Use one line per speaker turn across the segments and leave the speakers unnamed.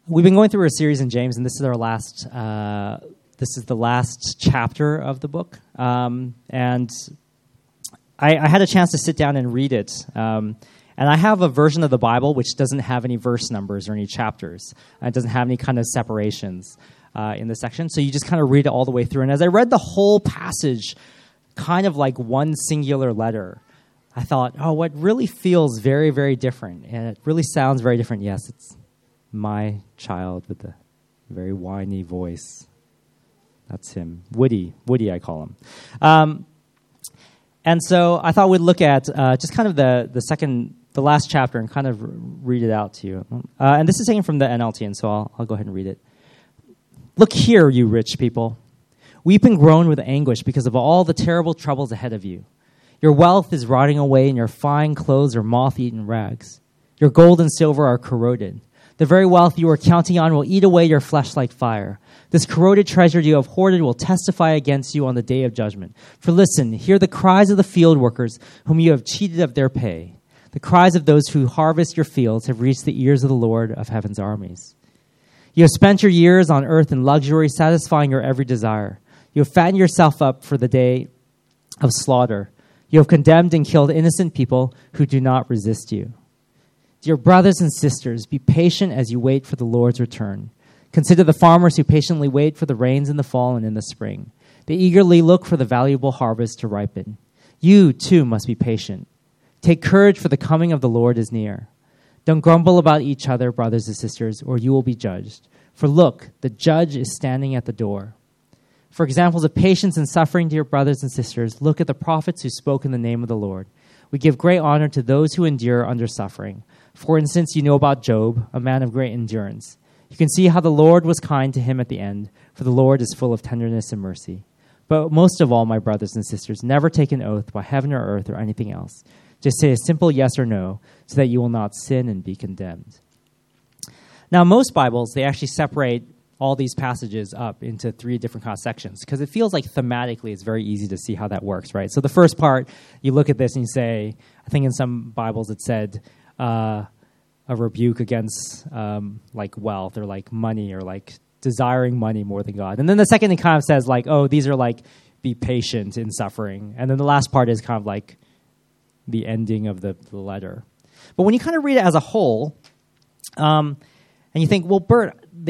We've been going through a series in James, and this is our last. This is the last chapter of the book, and I had a chance to sit down and read it. And I have a version of the Bible which doesn't have any verse numbers or any chapters. It doesn't have any kind of separations in the section, so you just kind of read it all the way through. And as I read the whole passage, kind of like one singular letter, I thought, oh, what really feels very, very different, and it really sounds very different. Yes, it's my child with the very whiny voice. That's him. Woody, I call him. And so I thought we'd look at just kind of the last chapter and kind of read it out to you. And this is taken from the NLT, and so I'll go ahead and read it. Look here, you rich people. Weep and groan with anguish because of all the terrible troubles ahead of you. Your wealth is rotting away, and your fine clothes are moth-eaten rags. Your gold and silver are corroded. The very wealth you are counting on will eat away your flesh like fire. This corroded treasure you have hoarded will testify against you on the day of judgment. For listen, hear the cries of the field workers whom you have cheated of their pay. The cries of those who harvest your fields have reached the ears of the Lord of heaven's armies. You have spent your years on earth in luxury, satisfying your every desire. You have fattened yourself up for the day of slaughter. You have condemned and killed innocent people who do not resist you. Dear brothers and sisters, be patient as you wait for the Lord's return. Consider the farmers who patiently wait for the rains in the fall and in the spring. They eagerly look for the valuable harvest to ripen. You, too, must be patient. Take courage, for the coming of the Lord is near. Don't grumble about each other, brothers and sisters, or you will be judged. For look, the judge is standing at the door. For examples of patience and suffering, dear brothers and sisters, look at the prophets who spoke in the name of the Lord. We give great honor to those who endure under suffering. For instance, you know about Job, a man of great endurance. You can see how the Lord was kind to him at the end, for the Lord is full of tenderness and mercy. But most of all, my brothers and sisters, never take an oath by heaven or earth or anything else. Just say a simple yes or no, so that you will not sin and be condemned. Now, most Bibles, they actually separate all these passages up into 3 different kind of sections, because it feels like thematically it's very easy to see how that works, right? So the first part, you look at this and you say, I think in some Bibles it said, a rebuke against like wealth or like money or like desiring money more than God. And then the second it kind of says like, oh, these are like be patient in suffering. And then the last part is kind of like the ending of the letter. But when you kind of read it as a whole, and you think, well, Bert, they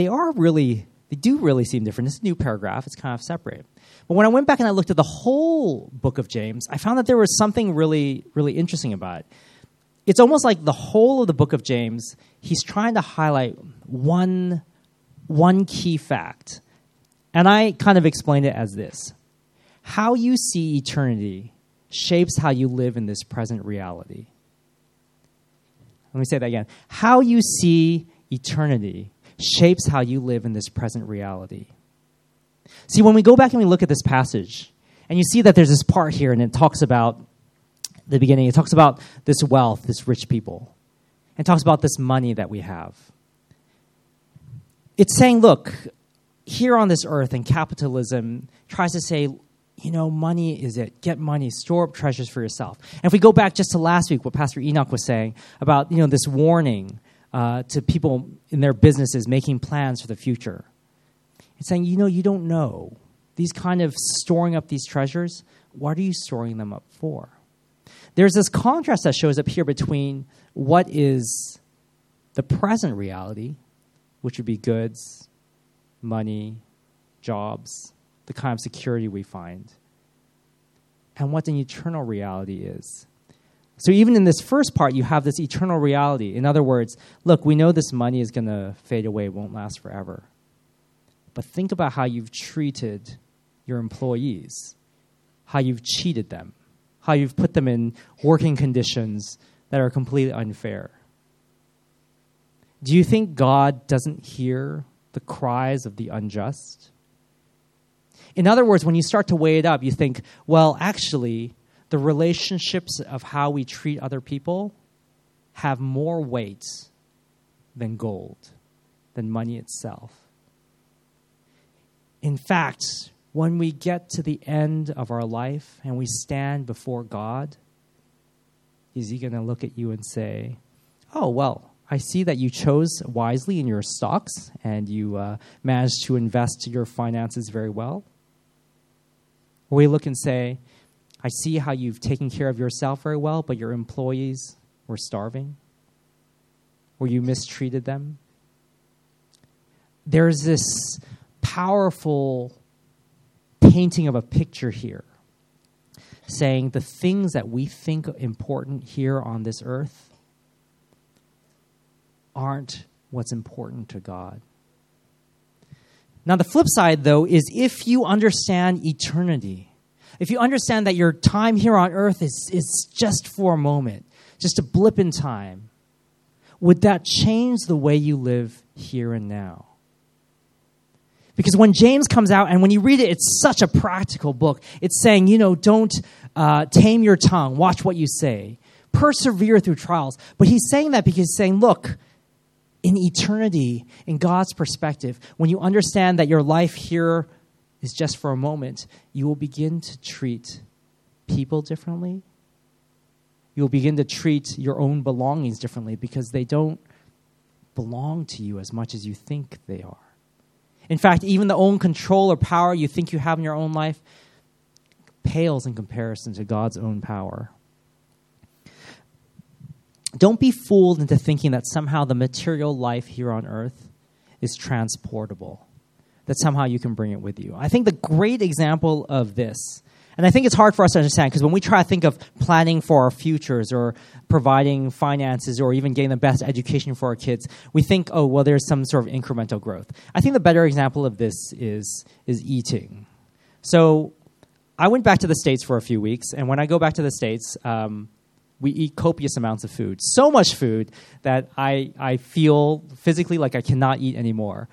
do really seem different. This is a new paragraph. It's kind of separate. But when I went back and I looked at the whole book of James, I found that there was something really, really interesting about it. It's almost like the whole of the book of James, he's trying to highlight one key fact. And I kind of explained it as this. How you see eternity shapes how you live in this present reality. Let me say that again. How you see eternity shapes how you live in this present reality. See, when we go back and we look at this passage, and you see that there's this part here, and it talks about the beginning, it talks about this wealth, this rich people. It talks about this money that we have. It's saying, look, here on this earth, and capitalism tries to say, you know, money is it. Get money, store up treasures for yourself. And if we go back just to last week, what Pastor Enoch was saying about, you know, this warning to people in their businesses making plans for the future. It's saying, you know, you don't know. These kind of storing up these treasures, what are you storing them up for? There's this contrast that shows up here between what is the present reality, which would be goods, money, jobs, the kind of security we find, and what an eternal reality is. So even in this first part, you have this eternal reality. In other words, look, we know this money is going to fade away, won't last forever. But think about how you've treated your employees, how you've cheated them, how you've put them in working conditions that are completely unfair. Do you think God doesn't hear the cries of the unjust? In other words, when you start to weigh it up, you think, well, actually, the relationships of how we treat other people have more weight than gold, than money itself. In fact, when we get to the end of our life and we stand before God, is he going to look at you and say, oh, well, I see that you chose wisely in your stocks and you managed to invest your finances very well. Or we look and say, I see how you've taken care of yourself very well, but your employees were starving, or you mistreated them. There's this powerful painting of a picture here, saying the things that we think important here on this earth aren't what's important to God. Now, the flip side, though, is if you understand eternity, if you understand that your time here on earth is just for a moment, just a blip in time, would that change the way you live here and now? Because when James comes out, and when you read it, it's such a practical book. It's saying, don't tame your tongue. Watch what you say. Persevere through trials. But he's saying that because he's saying, look, in eternity, in God's perspective, when you understand that your life here is just for a moment, you will begin to treat people differently. You'll begin to treat your own belongings differently because they don't belong to you as much as you think they are. In fact, even the own control or power you think you have in your own life pales in comparison to God's own power. Don't be fooled into thinking that somehow the material life here on earth is transportable, that somehow you can bring it with you. I think the great example of this, and I think it's hard for us to understand, because when we try to think of planning for our futures or providing finances or even getting the best education for our kids, we think, oh, well, there's some sort of incremental growth. I think the better example of this is eating. So I went back to the States for a few weeks, and when I go back to the States, we eat copious amounts of food. So much food that I feel physically like I cannot eat anymore.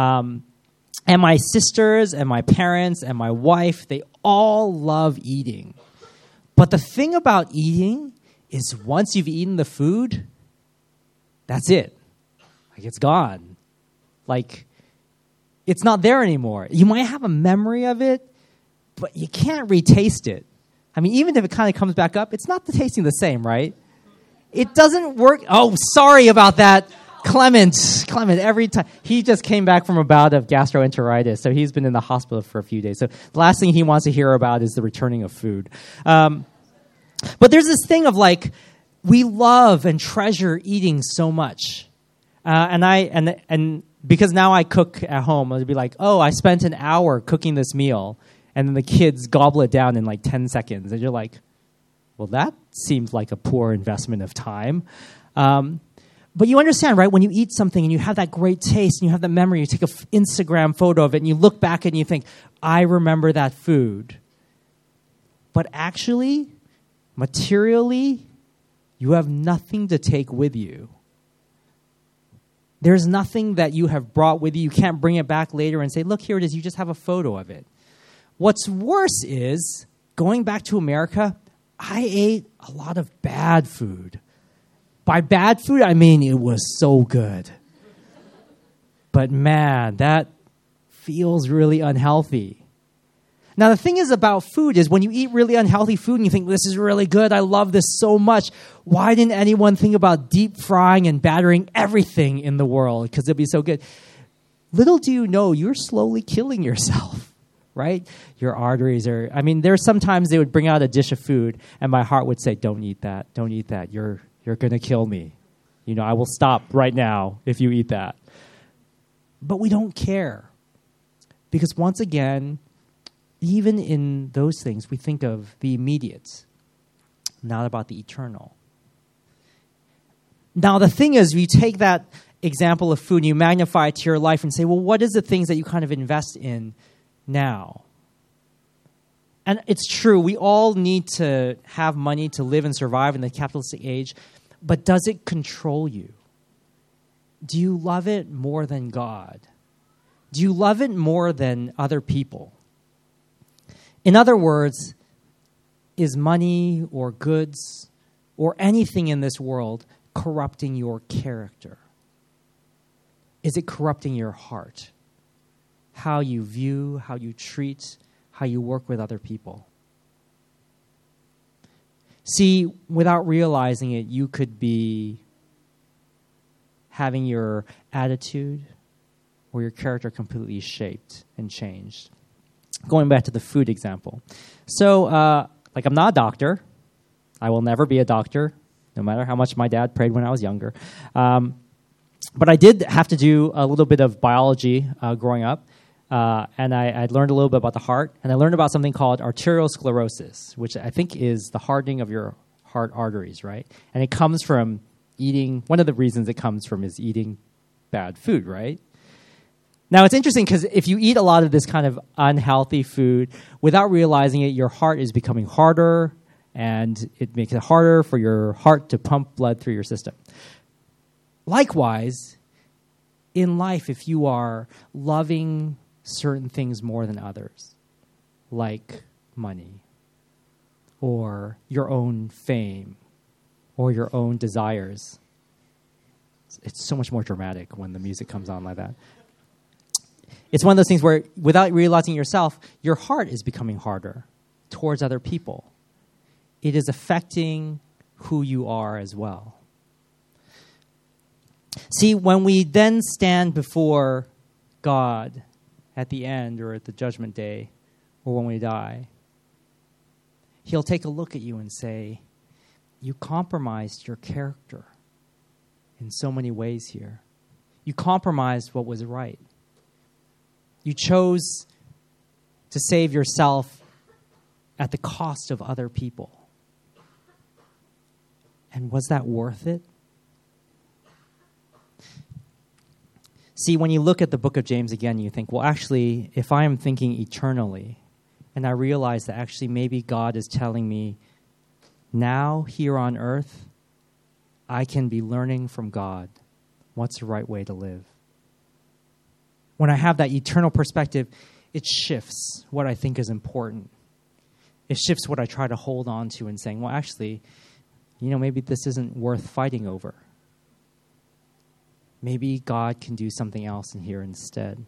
And my sisters and my parents and my wife, they all love eating. But the thing about eating is once you've eaten the food, that's it. Like, it's gone. Like, it's not there anymore. You might have a memory of it, but you can't retaste it. I mean, even if it kind of comes back up, it's not tasting the same, right? It doesn't work. Oh, sorry about that. Clement, every time. He just came back from a bout of gastroenteritis, so he's been in the hospital for a few days. So the last thing he wants to hear about is the returning of food. But there's this thing of like, we love and treasure eating so much. And because now I cook at home, I'd be like, oh, I spent an hour cooking this meal, and then the kids gobble it down in like 10 seconds. And you're like, well, that seems like a poor investment of time. But you understand, right? When you eat something and you have that great taste and you have that memory, you take an Instagram photo of it and you look back and you think, I remember that food. But actually, materially, you have nothing to take with you. There's nothing that you have brought with you. You can't bring it back later and say, look, here it is. You just have a photo of it. What's worse is, going back to America, I ate a lot of bad food. By bad food, I mean it was so good. But man, that feels really unhealthy. Now, the thing is about food is when you eat really unhealthy food and you think, this is really good, I love this so much, why didn't anyone think about deep frying and battering everything in the world? Because it'd be so good. Little do you know, you're slowly killing yourself, right? Your arteries are, there's sometimes they would bring out a dish of food and my heart would say, don't eat that, You're going to kill me. I will stop right now if you eat that. But we don't care. Because once again, even in those things, we think of the immediate, not about the eternal. Now, the thing is, you take that example of food and you magnify it to your life and say, well, what is the things that you kind of invest in now? And it's true, we all need to have money to live and survive in the capitalistic age, but does it control you? Do you love it more than God? Do you love it more than other people? In other words, is money or goods or anything in this world corrupting your character? Is it corrupting your heart? How you view, how you treat, how you work with other people. See, without realizing it, you could be having your attitude or your character completely shaped and changed. Going back to the food example. So, I'm not a doctor. I will never be a doctor, no matter how much my dad prayed when I was younger. But I did have to do a little bit of biology growing up. And I learned a little bit about the heart. And I learned about something called arteriosclerosis, which I think is the hardening of your heart arteries, right? And it comes from eating, one of the reasons it comes from is eating bad food, right? Now, it's interesting because if you eat a lot of this kind of unhealthy food, without realizing it, your heart is becoming harder, and it makes it harder for your heart to pump blood through your system. Likewise, in life, if you are loving certain things more than others, like money, or your own fame, or your own desires, it's so much more dramatic when the music comes on like that. It's one of those things where, without realizing yourself, your heart is becoming harder towards other people. It is affecting who you are as well. See, when we then stand before God at the end or at the judgment day or when we die, He'll take a look at you and say, you compromised your character in so many ways here. You compromised what was right. You chose to save yourself at the cost of other people. And was that worth it? See, when you look at the book of James again, you think, well, actually, if I am thinking eternally, and I realize that actually maybe God is telling me, now here on earth, I can be learning from God what's the right way to live. When I have that eternal perspective, it shifts what I think is important. It shifts what I try to hold on to and saying, well, actually, maybe this isn't worth fighting over. Maybe God can do something else in here instead.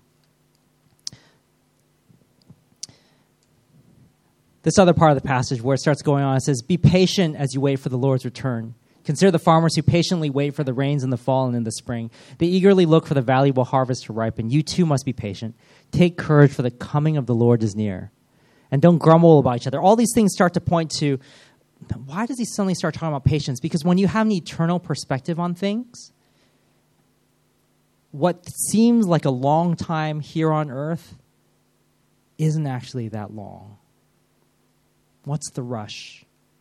This other part of the passage where it starts going on, it says, be patient as you wait for the Lord's return. Consider the farmers who patiently wait for the rains in the fall and in the spring. They eagerly look for the valuable harvest to ripen. You too must be patient. Take courage, for the coming of the Lord is near. And don't grumble about each other. All these things start to point to, why does he suddenly start talking about patience? Because when you have an eternal perspective on things, what seems like a long time here on earth isn't actually that long. What's the rush?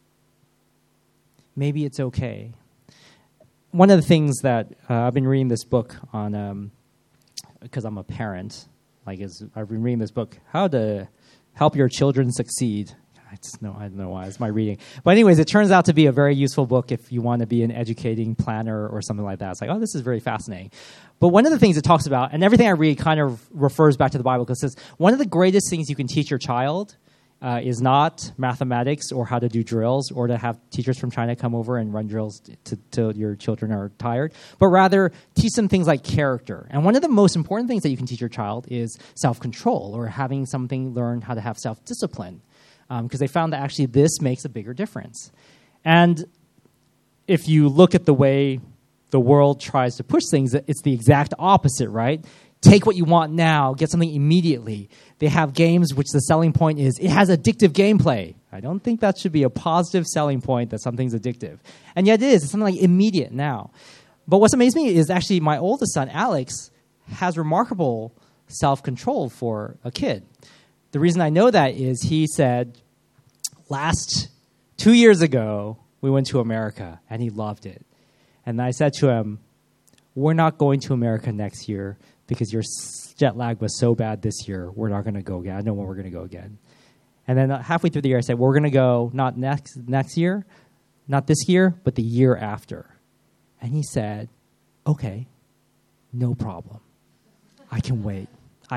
Maybe it's okay. One of the things that I've been reading this book on, because I'm a parent, I've been reading this book, How to Help Your Children Succeed. I don't know why, it's my reading. But anyways, it turns out to be a very useful book if you want to be an educating planner or something like that. It's like, oh, this is very fascinating. But one of the things it talks about, and everything I read kind of refers back to the Bible, because it says one of the greatest things you can teach your child is not mathematics or how to do drills or to have teachers from China come over and run drills till your children are tired, but rather teach them things like character. And one of the most important things that you can teach your child is self-control or having something learn how to have self-discipline, because they found that actually this makes a bigger difference. And if you look at the way the world tries to push things, it's the exact opposite, right? Take what you want now, get something immediately. They have games which the selling point is it has addictive gameplay. I don't think that should be a positive selling point that something's addictive. And yet it is. It's something like immediate now. But what's amazed me is actually my oldest son, Alex, has remarkable self-control for a kid. The reason I know that is he said, 2 years ago, we went to America, and he loved it. And I said to him, we're not going to America next year because your jet lag was so bad this year, we're not going to go again. I know when we're going to go again. And then halfway through the year, I said, we're going to go not next year, not this year, but the year after. And he said, okay, no problem. I can wait.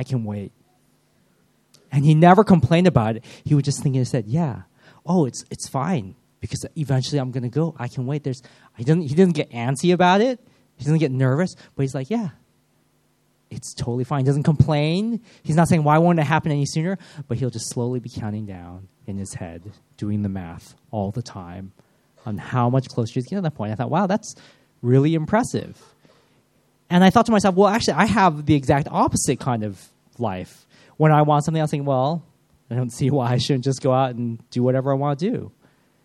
And he never complained about it. He would just think and said, yeah, it's fine because eventually I'm going to go. I can wait. He didn't get antsy about it. He doesn't get nervous, but he's like, yeah, it's totally fine. He doesn't complain. He's not saying, why won't it happen any sooner? But he'll just slowly be counting down in his head, doing the math all the time on how much closer he's getting to that point. I thought, wow, that's really impressive. And I thought to myself, well, actually, I have the exact opposite kind of life. When I want something, I think, well, I don't see why I shouldn't just go out and do whatever I want to do.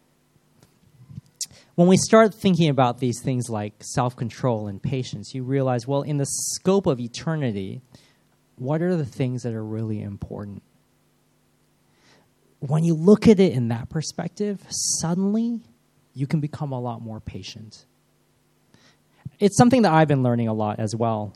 When we start thinking about these things like self-control and patience, you realize, well, in the scope of eternity, what are the things that are really important? When you look at it in that perspective, suddenly you can become a lot more patient. It's something that I've been learning a lot as well.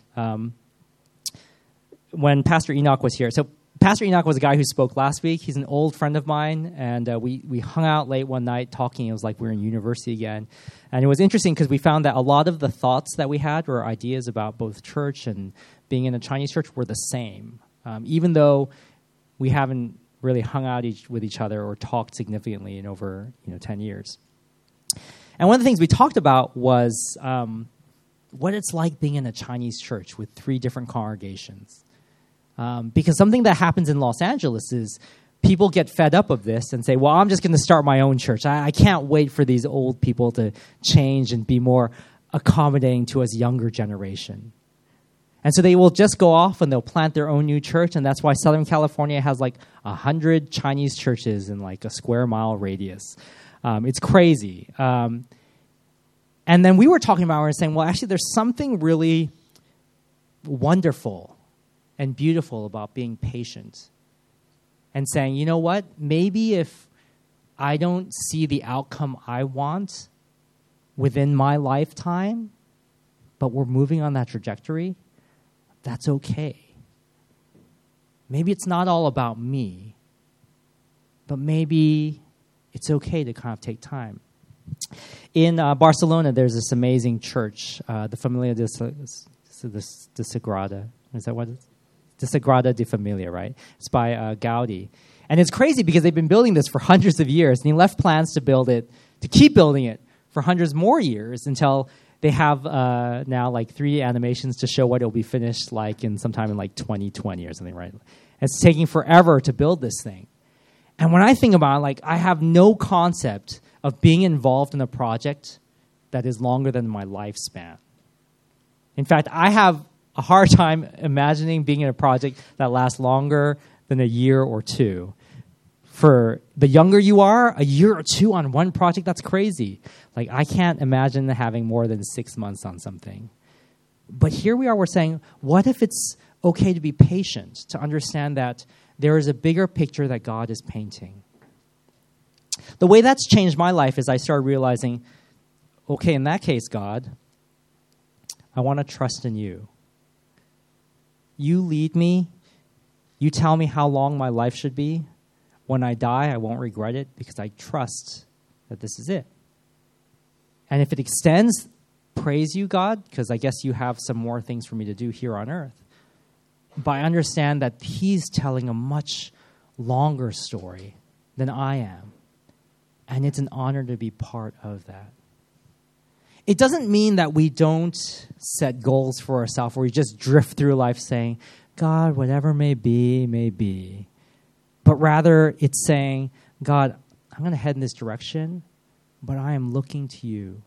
When Pastor Enoch was here, so Pastor Enoch was a guy who spoke last week. He's an old friend of mine, and we hung out late one night talking. It was like we were in university again. And it was interesting because we found that a lot of the thoughts that we had or ideas about both church and being in a Chinese church were the same, even though we haven't really hung out with each other or talked significantly in over 10 years. And one of the things we talked about was what it's like being in a Chinese church with 3 different congregations. Because something that happens in Los Angeles is people get fed up of this and say, well, I'm just going to start my own church. I can't wait for these old people to change and be more accommodating to us younger generation. And so they will just go off and they'll plant their own new church. And that's why Southern California has like 100 Chinese churches in like a square mile radius. It's crazy. And then we were talking about, we were saying, well, actually, there's something really wonderful and beautiful about being patient and saying, you know what, maybe if I don't see the outcome I want within my lifetime, but we're moving on that trajectory, that's okay. Maybe it's not all about me, but maybe it's okay to kind of take time. In Barcelona, there's this amazing church, the Familia de Sagrada. Is that what it is? The Sagrada de Familia, right? It's by Gaudi. And it's crazy because they've been building this for hundreds of years, and he left plans to build it, to keep building it for hundreds more years until they have now like 3D animations to show what it'll be finished like in sometime in like 2020 or something, right? It's taking forever to build this thing. And when I think about it, like, I have no concept of being involved in a project that is longer than my lifespan. In fact, I have a hard time imagining being in a project that lasts longer than a year or two. For the younger you are, a year or two on one project, that's crazy. Like, I can't imagine having more than 6 months on something. But here we are, we're saying, what if it's okay to be patient, to understand that there is a bigger picture that God is painting? The way that's changed my life is I started realizing, okay, in that case, God, I want to trust in you. You lead me. You tell me how long my life should be. When I die, I won't regret it because I trust that this is it. And if it extends, praise you, God, because I guess you have some more things for me to do here on earth. But I understand that he's telling a much longer story than I am. And it's an honor to be part of that. It doesn't mean that we don't set goals for ourselves where we just drift through life saying, God, whatever may be, may be. But rather it's saying, God, I'm going to head in this direction, but I am looking to you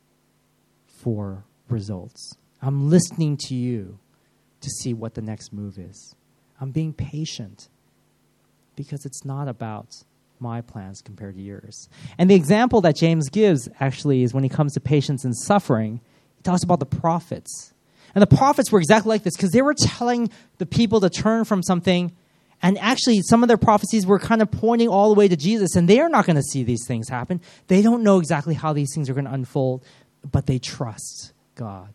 for results. I'm listening to you to see what the next move is. I'm being patient because it's not about my plans compared to yours. And the example that James gives actually is when he comes to patience and suffering, he talks about the prophets. And the prophets were exactly like this because they were telling the people to turn from something, and actually some of their prophecies were kind of pointing all the way to Jesus, and they are not going to see these things happen. They don't know exactly how these things are going to unfold, but they trust God.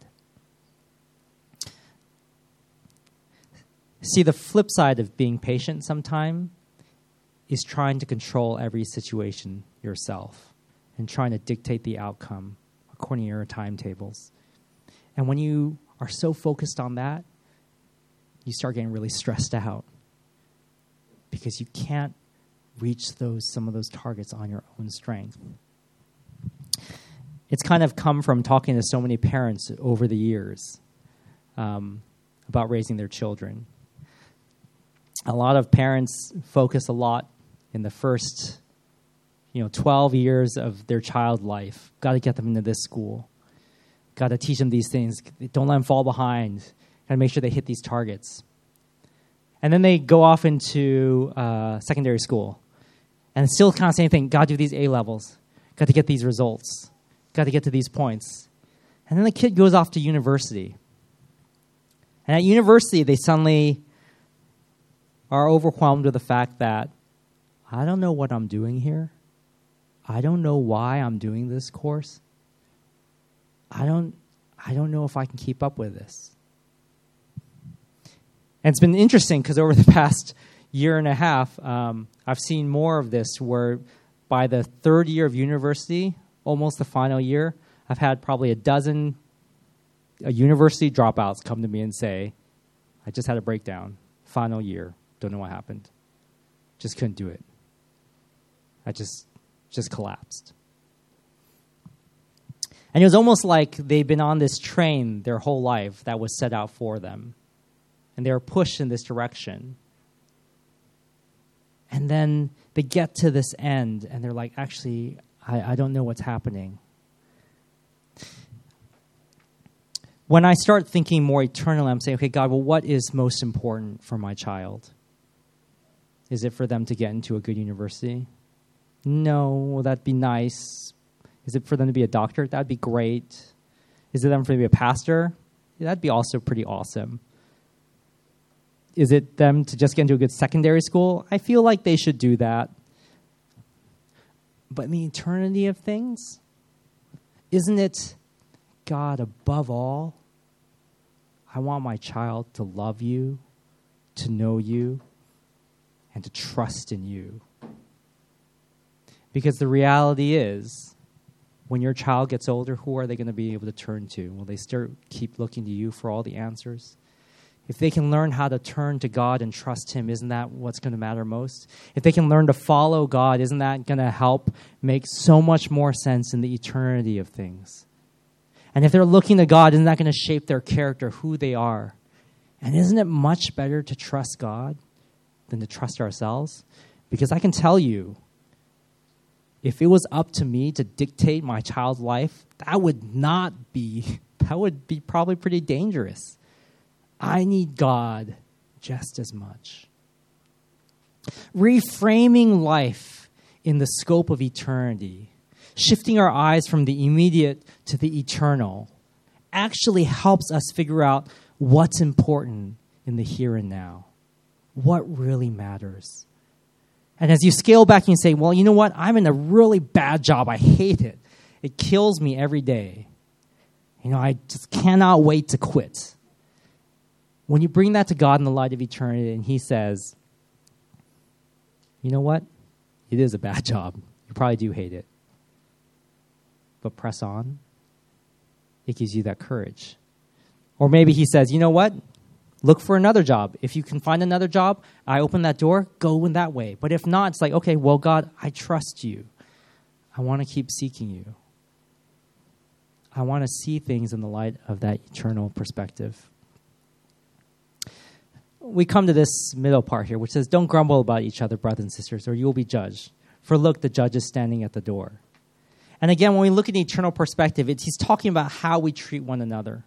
See, the flip side of being patient sometimes is trying to control every situation yourself and trying to dictate the outcome according to your timetables. And when you are so focused on that, you start getting really stressed out because you can't reach some of those targets on your own strength. It's kind of come from talking to so many parents over the years about raising their children. A lot of parents focus a lot in the first 12 years of their child life. Got to get them into this school. Got to teach them these things. Don't let them fall behind. Got to make sure they hit these targets. And then they go off into secondary school. And still kind of same thing. Got to do these A levels. Got to get these results. Got to get to these points. And then the kid goes off to university. And at university, they suddenly are overwhelmed with the fact that I don't know what I'm doing here. I don't know why I'm doing this course. I don't know if I can keep up with this. And it's been interesting because over the past year and a half, I've seen more of this where by the third year of university, almost the final year, I've had probably a dozen university dropouts come to me and say, I just had a breakdown. Final year. Don't know what happened. Just couldn't do it. I just collapsed. And it was almost like they've been on this train their whole life that was set out for them. And they were pushed in this direction. And then they get to this end, and they're like, actually, I don't know what's happening. When I start thinking more eternally, I'm saying, okay, God, well, what is most important for my child? Is it for them to get into a good university? No, well, that'd be nice. Is it for them to be a doctor? That'd be great. Is it them for them to be a pastor? Yeah, that'd be also pretty awesome. Is it them to just get into a good secondary school? I feel like they should do that. But in the eternity of things, isn't it, God, above all, I want my child to love you, to know you, and to trust in you. Because the reality is, when your child gets older, who are they going to be able to turn to? Will they still keep looking to you for all the answers? If they can learn how to turn to God and trust Him, isn't that what's going to matter most? If they can learn to follow God, isn't that going to help make so much more sense in the eternity of things? And if they're looking to God, isn't that going to shape their character, who they are? And isn't it much better to trust God than to trust ourselves? Because I can tell you, if it was up to me to dictate my child's life, that would be probably pretty dangerous. I need God just as much. Reframing life in the scope of eternity, shifting our eyes from the immediate to the eternal, actually helps us figure out what's important in the here and now, what really matters. And as you scale back and you say, well, you know what? I'm in a really bad job. I hate it. It kills me every day. I just cannot wait to quit. When you bring that to God in the light of eternity and He says, you know what? It is a bad job. You probably do hate it. But press on. It gives you that courage. Or maybe He says, you know what? Look for another job. If you can find another job, I open that door, go in that way. But if not, it's like, okay, well, God, I trust you. I want to keep seeking you. I want to see things in the light of that eternal perspective. We come to this middle part here, which says, don't grumble about each other, brothers and sisters, or you will be judged. For look, the judge is standing at the door. And again, when we look at the eternal perspective, He's talking about how we treat one another.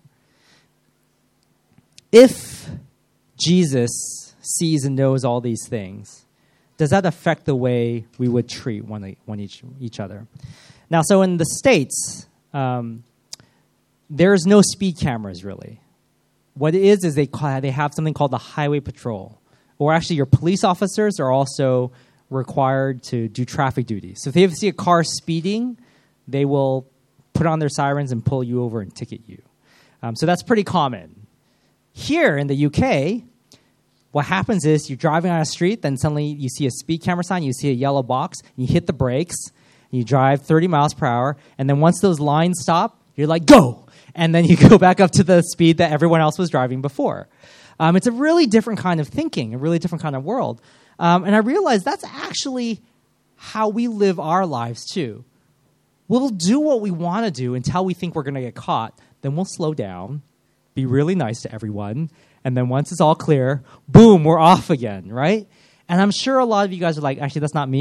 If Jesus sees and knows all these things, does that affect the way we would treat each other? Now, so in the States, there's no speed cameras, really. What it is they have something called the highway patrol. Or actually, your police officers are also required to do traffic duty. So if they see a car speeding, they will put on their sirens and pull you over and ticket you. So that's pretty common. Here in the UK, what happens is you're driving on a street, then suddenly you see a speed camera sign, you see a yellow box, and you hit the brakes, and you drive 30 miles per hour, and then once those lines stop, you're like, go! And then you go back up to the speed that everyone else was driving before. It's a really different kind of thinking, a really different kind of world. And I realized that's actually how we live our lives too. We'll do what we want to do until we think we're going to get caught. Then we'll slow down, be really nice to everyone, and then once it's all clear, boom, we're off again, right? And I'm sure a lot of you guys are like, actually, that's not me,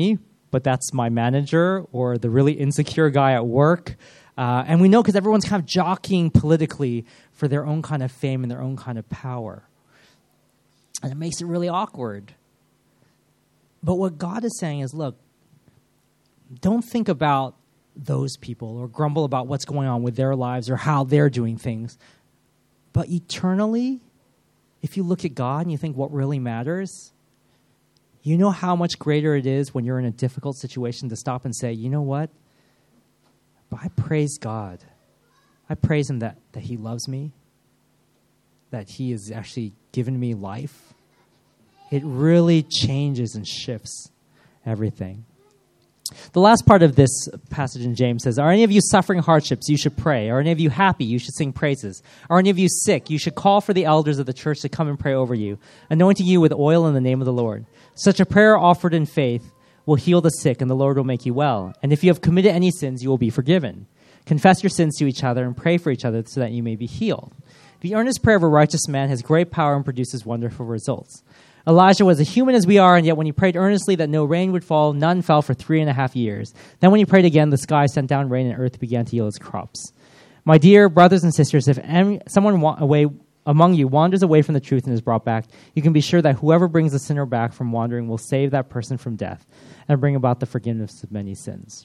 but that's my manager or the really insecure guy at work. And we know because everyone's kind of jockeying politically for their own kind of fame and their own kind of power. And it makes it really awkward. But what God is saying is, look, don't think about those people or grumble about what's going on with their lives or how they're doing things. But eternally, if you look at God and you think what really matters, you know how much greater it is when you're in a difficult situation to stop and say, you know what? But I praise God. I praise him that he loves me, that he has actually given me life. It really changes and shifts everything. The last part of this passage in James says, are any of you suffering hardships? You should pray. Are any of you happy? You should sing praises. Are any of you sick? You should call for the elders of the church to come and pray over you, anointing you with oil in the name of the Lord. Such a prayer offered in faith will heal the sick, and the Lord will make you well. And if you have committed any sins, you will be forgiven. Confess your sins to each other and pray for each other so that you may be healed. The earnest prayer of a righteous man has great power and produces wonderful results. Elijah was as human as we are, and yet when he prayed earnestly that no rain would fall, none fell for 3.5 years. Then when he prayed again, the sky sent down rain and earth began to yield its crops. My dear brothers and sisters, if someone among you wanders away from the truth and is brought back, you can be sure that whoever brings the sinner back from wandering will save that person from death and bring about the forgiveness of many sins.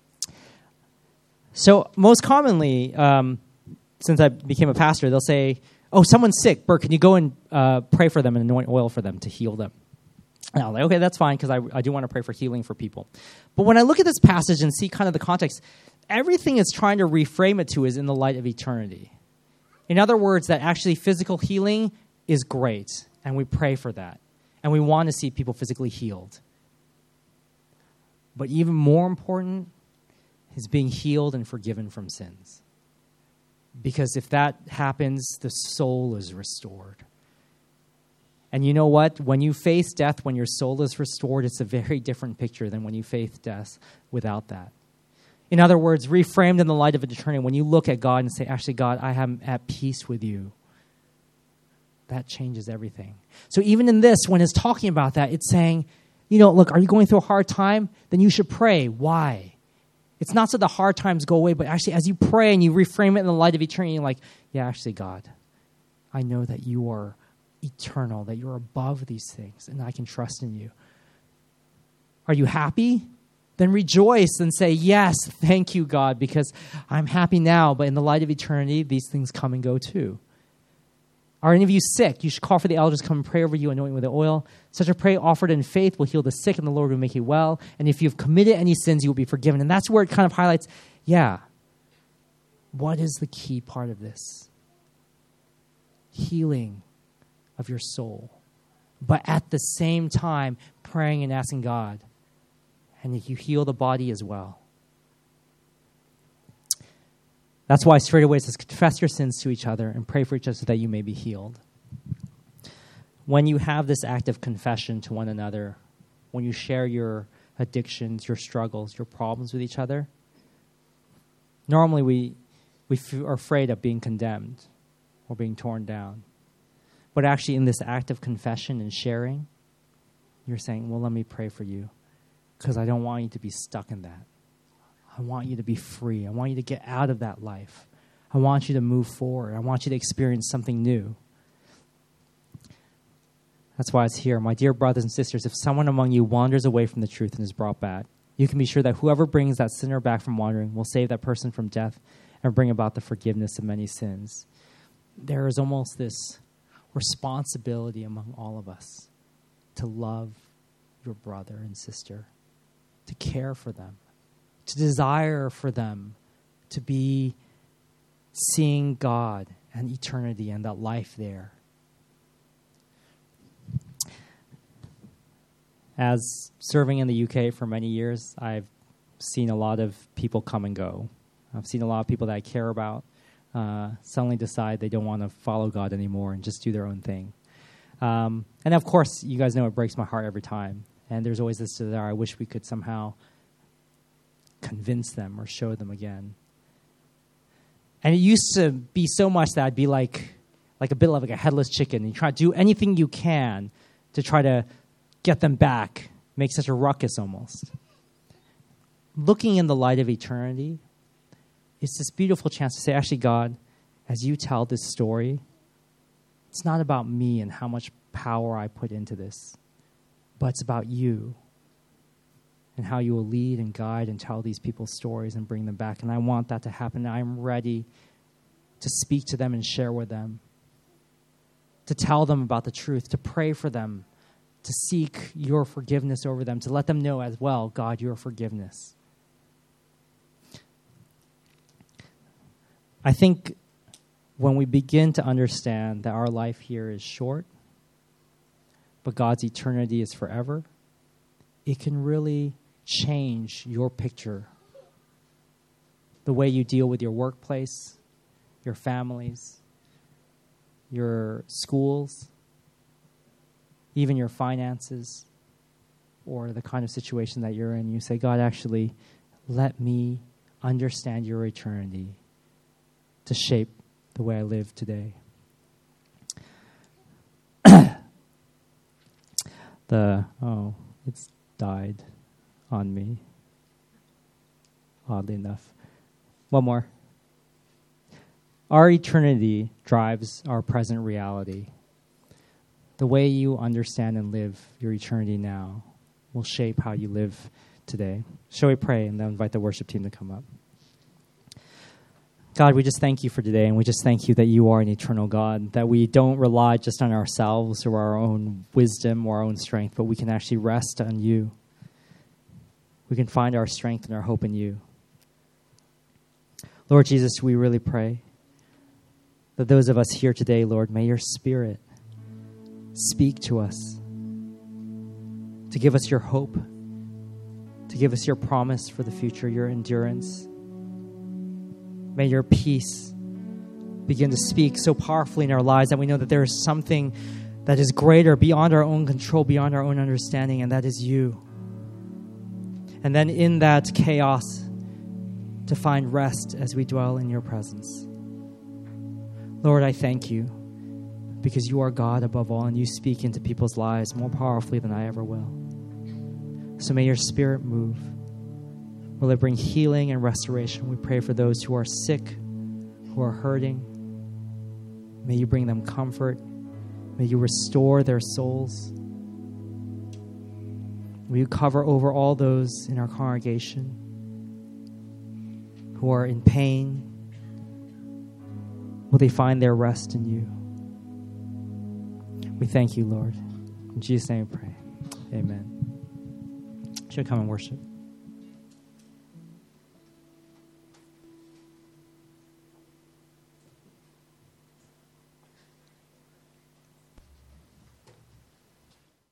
So most commonly, since I became a pastor, they'll say, oh, someone's sick. Bert, can you go and pray for them and anoint oil for them to heal them? And I'm like, okay, that's fine, because I do want to pray for healing for people. But when I look at this passage and see kind of the context, everything it's trying to reframe it to is in the light of eternity. In other words, that actually physical healing is great, and we pray for that. And we want to see people physically healed. But even more important is being healed and forgiven from sins. Because if that happens, the soul is restored. And you know what? When you face death, when your soul is restored, it's a very different picture than when you face death without that. In other words, reframed in the light of eternity, when you look at God and say, actually, God, I am at peace with you, that changes everything. So even in this, when it's talking about that, it's saying, look, are you going through a hard time? Then you should pray. Why? It's not so the hard times go away, but actually as you pray and you reframe it in the light of eternity, you're like, yeah, actually, God, I know that you are eternal, that you're above these things, and I can trust in you. Are you happy? Then rejoice and say, yes, thank you, God, because I'm happy now, but in the light of eternity, these things come and go too. Are any of you sick? You should call for the elders to come and pray over you, anointing with the oil. Such a prayer offered in faith will heal the sick, and the Lord will make you well. And if you've committed any sins, you will be forgiven. And that's where it kind of highlights, what is the key part of this? Healing of your soul. But at the same time, praying and asking God. And that you heal the body as well. That's why straight away it says, confess your sins to each other and pray for each other so that you may be healed. When you have this act of confession to one another, when you share your addictions, your struggles, your problems with each other, normally we are afraid of being condemned or being torn down. But actually in this act of confession and sharing, you're saying, well, let me pray for you because I don't want you to be stuck in that. I want you to be free. I want you to get out of that life. I want you to move forward. I want you to experience something new. That's why it's here. My dear brothers and sisters, if someone among you wanders away from the truth and is brought back, you can be sure that whoever brings that sinner back from wandering will save that person from death and bring about the forgiveness of many sins. There is almost this responsibility among all of us to love your brother and sister, to care for them, to desire for them to be seeing God and eternity and that life there. As serving in the UK for many years, I've seen a lot of people come and go. I've seen a lot of people that I care about suddenly decide they don't want to follow God anymore and just do their own thing. And of course, you guys know it breaks my heart every time. And there's always this desire, I wish we could somehow convince them or show them again. And it used to be so much that I'd be like a bit like a headless chicken. You try to do anything you can to try to get them back, make such a ruckus almost. looking in the light of eternity, it's this beautiful chance to say, actually, God, as you tell this story, it's not about me and how much power I put into this, but it's about you and how you will lead and guide and tell these people's stories and bring them back. And I want that to happen. I'm ready to speak to them and share with them, to tell them about the truth, to pray for them, to seek your forgiveness over them, to let them know as well, God, your forgiveness. I think when we begin to understand that our life here is short, but God's eternity is forever, it can really change your picture. The way you deal with your workplace, your families, your schools, even your finances, or the kind of situation that you're in. You say, God, actually, let me understand your eternity to shape the way I live today. It's died on me, oddly enough. One more. Our eternity drives our present reality. The way you understand and live your eternity now will shape how you live today. Shall we pray and then invite the worship team to come up? God, we just thank you for today, and we just thank you that you are an eternal God, that we don't rely just on ourselves or our own wisdom or our own strength, but we can actually rest on you. We can find our strength and our hope in you. Lord Jesus, we really pray that those of us here today, Lord, may your Spirit speak to us, to give us your hope, to give us your promise for the future, your endurance. May your peace begin to speak so powerfully in our lives that we know that there is something that is greater, beyond our own control, beyond our own understanding, and that is you. And then in that chaos, to find rest as we dwell in your presence. Lord, I thank you because you are God above all, and you speak into people's lives more powerfully than I ever will. So may your Spirit move. Will it bring healing and restoration? We pray for those who are sick, who are hurting. May you bring them comfort. May you restore their souls. Will you cover over all those in our congregation who are in pain? Will they find their rest in you? We thank you, Lord. In Jesus' name we pray. Amen. Should I come and worship?